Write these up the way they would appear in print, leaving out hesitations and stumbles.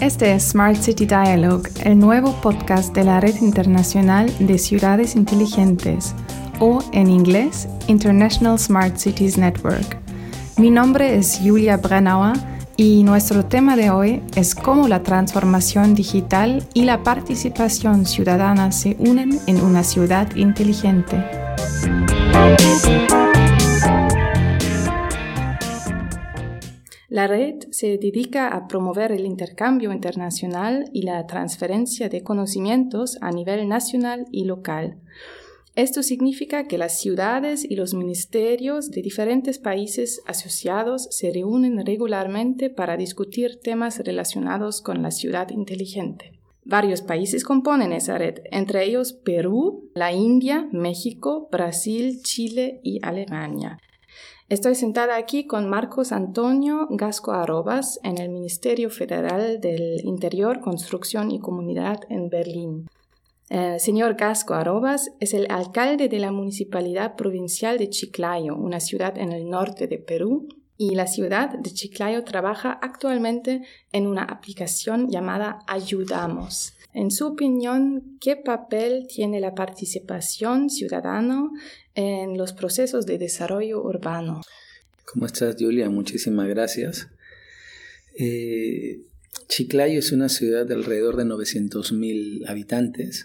Este es Smart City Dialogue, el nuevo podcast de la Red Internacional de Ciudades Inteligentes, o en inglés, International Smart Cities Network. Mi nombre es Julia Brennauer y nuestro tema de hoy es cómo la transformación digital y la participación ciudadana se unen en una ciudad inteligente. La red se dedica a promover el intercambio internacional y la transferencia de conocimientos a nivel nacional y local. Esto significa que las ciudades y los ministerios de diferentes países asociados se reúnen regularmente para discutir temas relacionados con la ciudad inteligente. Varios países componen esa red, entre ellos Perú, la India, México, Brasil, Chile y Alemania. Estoy sentada aquí con Marcos Antonio Gasco Arrobas en el Ministerio Federal del Interior, Construcción y Comunidad en Berlín. Señor Gasco Arrobas es el alcalde de la Municipalidad Provincial de Chiclayo, una ciudad en el norte de Perú, y la ciudad de Chiclayo trabaja actualmente en una aplicación llamada Ayudamos. En su opinión, ¿qué papel tiene la participación ciudadana en los procesos de desarrollo urbano? ¿Cómo estás, Julia? Muchísimas gracias. Chiclayo es una ciudad de alrededor de 900,000 habitantes.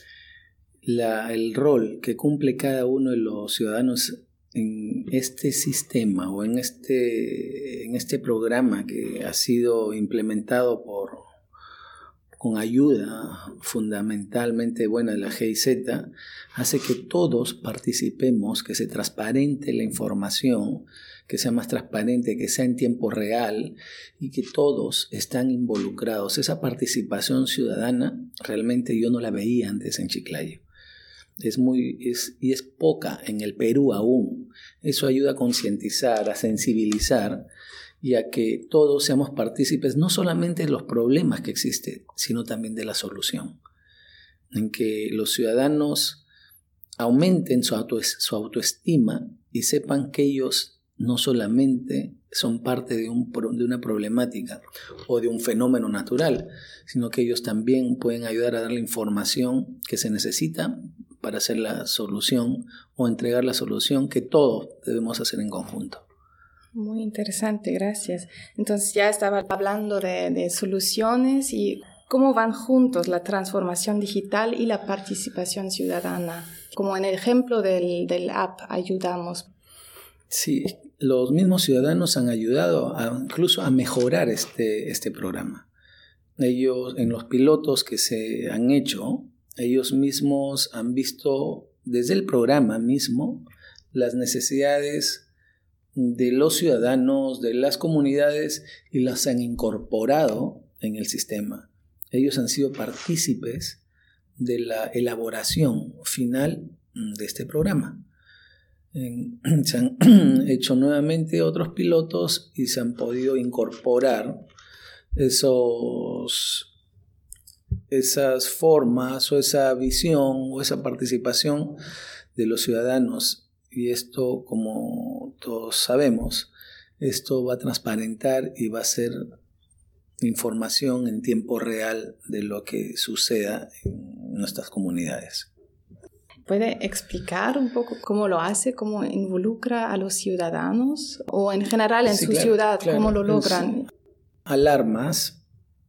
El rol que cumple cada uno de los ciudadanos en este sistema o en este programa que ha sido implementado con ayuda fundamentalmente buena de la GIZ, hace que todos participemos, que se transparente la información, que sea más transparente, que sea en tiempo real y que todos están involucrados. Esa participación ciudadana realmente yo no la veía antes en Chiclayo. Es poca en el Perú aún. Eso ayuda a concientizar, a sensibilizar y a que todos seamos partícipes no solamente de los problemas que existen, sino también de la solución. En que los ciudadanos aumenten su autoestima y sepan que ellos no solamente son parte de una problemática o de un fenómeno natural, sino que ellos también pueden ayudar a dar la información que se necesita para hacer la solución o entregar la solución que todos debemos hacer en conjunto. Muy interesante, gracias. Entonces ya estaba hablando de soluciones y cómo van juntos la transformación digital y la participación ciudadana, como en el ejemplo del app Ayudamos. Sí, los mismos ciudadanos han ayudado incluso a mejorar este programa. Ellos, en los pilotos que se han hecho, ellos mismos han visto desde el programa mismo las necesidades de los ciudadanos, de las comunidades, y las han incorporado en el sistema. Ellos han sido partícipes de la elaboración final de este programa. Se han hecho nuevamente otros pilotos y se han podido incorporar esas formas o esa visión o esa participación de los ciudadanos. Y esto, como todos sabemos, esto va a transparentar y va a ser información en tiempo real de lo que suceda en nuestras comunidades. ¿Puede explicar un poco cómo lo hace, cómo involucra a los ciudadanos o en general en su ciudad, claro, cómo lo logran? Alarmas,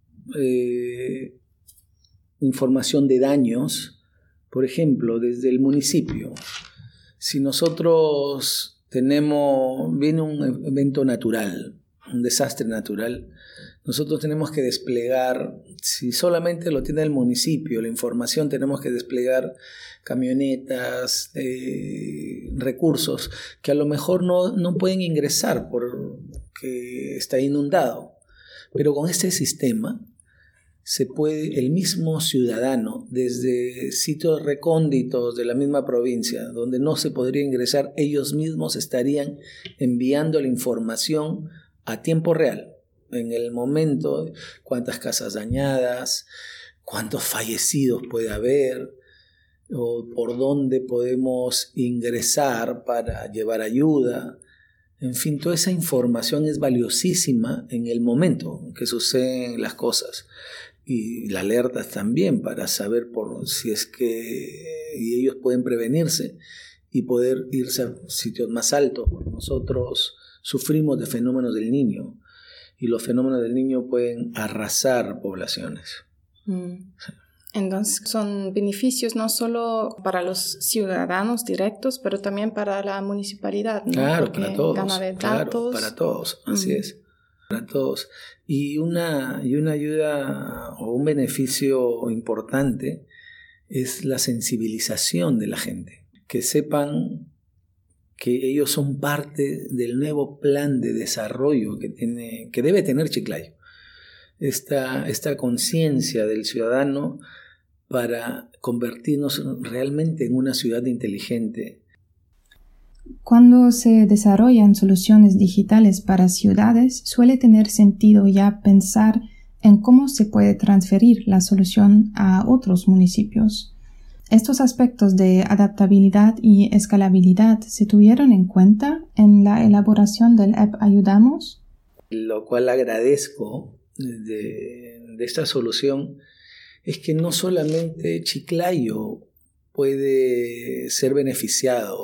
información de daños, por ejemplo, desde el municipio. Si nosotros viene un evento natural, un desastre natural, nosotros tenemos que desplegar, si solamente lo tiene el municipio, la información, tenemos que desplegar camionetas, recursos que a lo mejor no pueden ingresar porque está inundado. Pero con este sistema se puede, el mismo ciudadano, desde sitios recónditos de la misma provincia, donde no se podría ingresar, ellos mismos estarían enviando la información a tiempo real, en el momento, cuántas casas dañadas, cuántos fallecidos puede haber, o por dónde podemos ingresar para llevar ayuda. En fin, toda esa información es valiosísima en el momento en que suceden las cosas. Y la alertas también para saber por si es que y ellos pueden prevenirse y poder irse a sitios más altos. Nosotros sufrimos de fenómenos del Niño y los fenómenos del Niño pueden arrasar poblaciones. Entonces son beneficios no solo para los ciudadanos directos, pero también para la municipalidad, ¿no? Claro, porque para todos. gana de datos. Claro, para todos, así es. Para todos. Y una ayuda o un beneficio importante es la sensibilización de la gente. Que sepan que ellos son parte del nuevo plan de desarrollo que debe tener Chiclayo. Esta conciencia del ciudadano para convertirnos realmente en una ciudad inteligente. Cuando se desarrollan soluciones digitales para ciudades, suele tener sentido ya pensar en cómo se puede transferir la solución a otros municipios. ¿Estos aspectos de adaptabilidad y escalabilidad se tuvieron en cuenta en la elaboración del app Ayudamos? Lo cual agradezco de esta solución es que no solamente Chiclayo puede ser beneficiado,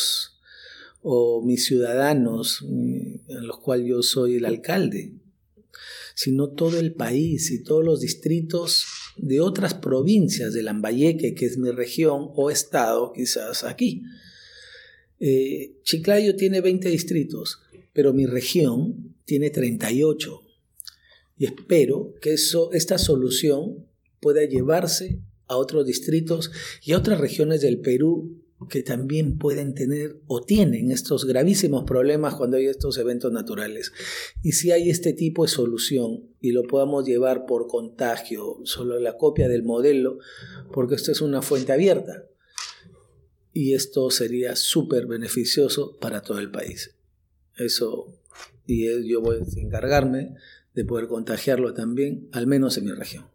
o mis ciudadanos, en los cuales yo soy el alcalde, sino todo el país y todos los distritos de otras provincias de Lambayeque, que es mi región, o estado quizás aquí. Chiclayo tiene 20 distritos, pero mi región tiene 38. Y espero que esta solución pueda llevarse a otros distritos y a otras regiones del Perú que también pueden tener o tienen estos gravísimos problemas cuando hay estos eventos naturales. Y si hay este tipo de solución y lo podamos llevar por contagio, solo la copia del modelo, porque esto es una fuente abierta. Y esto sería súper beneficioso para todo el país. Eso, y yo voy a encargarme de poder contagiarlo también, al menos en mi región.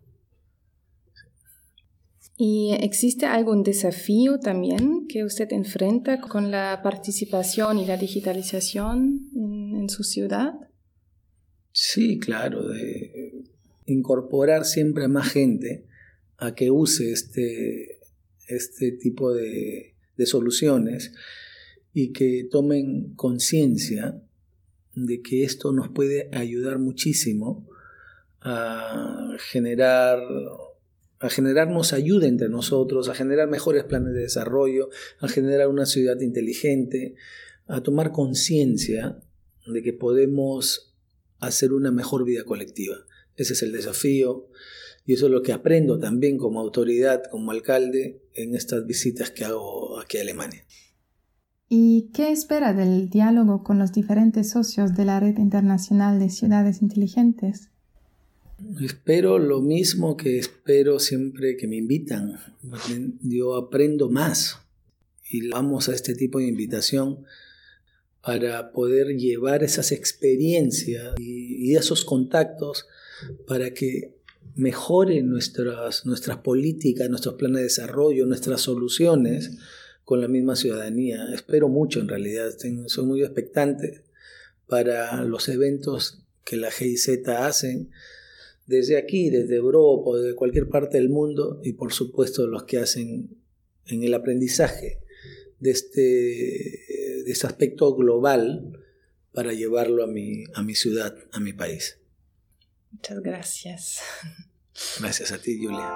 ¿Y existe algún desafío también que usted enfrenta con la participación y la digitalización en su ciudad? Sí, claro, de incorporar siempre a más gente a que use este tipo de soluciones y que tomen conciencia de que esto nos puede ayudar muchísimo a generarnos ayuda entre nosotros, a generar mejores planes de desarrollo, a generar una ciudad inteligente, a tomar conciencia de que podemos hacer una mejor vida colectiva. Ese es el desafío y eso es lo que aprendo también como autoridad, como alcalde, en estas visitas que hago aquí a Alemania. ¿Y qué espera del diálogo con los diferentes socios de la Red Internacional de Ciudades Inteligentes? Espero lo mismo que espero siempre que me invitan. Yo aprendo más y vamos a este tipo de invitación para poder llevar esas experiencias y esos contactos para que mejoren nuestras políticas, nuestros planes de desarrollo, nuestras soluciones con la misma ciudadanía. Espero mucho en realidad, soy muy expectante para los eventos que la GIZ hacen desde aquí, desde Europa o desde cualquier parte del mundo y por supuesto los que hacen en el aprendizaje de este aspecto global para llevarlo a mi ciudad, a mi país. Muchas gracias. Gracias a ti, Julia.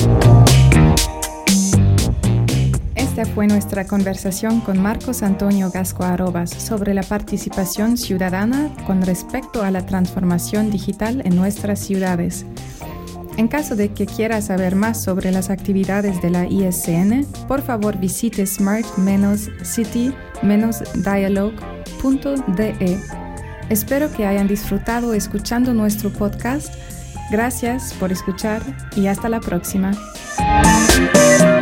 Esta fue nuestra conversación con Marcos Antonio Gasco Arobas sobre la participación ciudadana con respecto a la transformación digital en nuestras ciudades. En caso de que quiera saber más sobre las actividades de la ISN, por favor visite smart-city-dialogue.de. Espero que hayan disfrutado escuchando nuestro podcast. Gracias por escuchar y hasta la próxima.